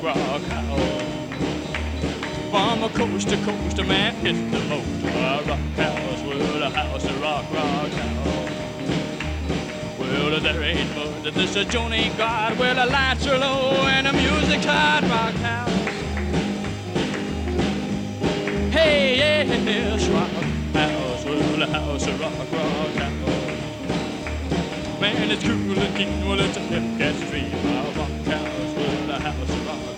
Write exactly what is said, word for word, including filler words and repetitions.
rock house. From a coast to coast, a man hits the most. A rock house, well, a house, a rock, rock house. Well, there ain't much, this a Joan ain't got. Well, the lights are low and the music's hot, rock house. Hey, yes, rock house, well, a house, a rock, rock house. Man, it's cool and keen, well, it's a hip cat street, a rock house, well, a house, a rock.